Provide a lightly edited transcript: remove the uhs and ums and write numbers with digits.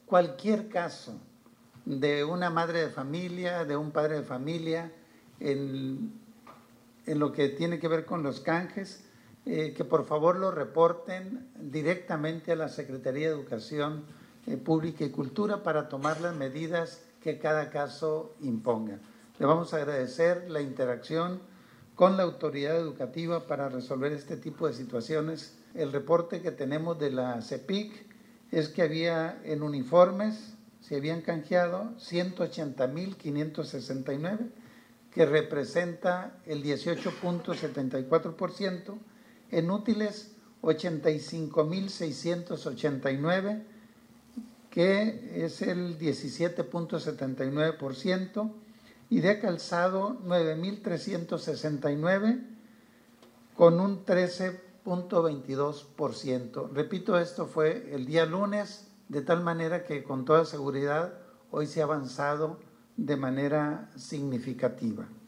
cualquier caso de una madre de familia, de un padre de familia, en lo que tiene que ver con los canjes, que por favor lo reporten directamente a la Secretaría de Educación Pública y Cultura para tomar las medidas que cada caso imponga. Le vamos a agradecer la interacción con la autoridad educativa para resolver este tipo de situaciones. El reporte que tenemos de la CEPIC es que había en uniformes, se habían canjeado 180,569, que representa el 18.74%, en útiles 85,689, que es el 17.79%, y de calzado 9,369, con un 13.22%. Repito, esto fue el día lunes, de tal manera que con toda seguridad hoy se ha avanzado de manera significativa.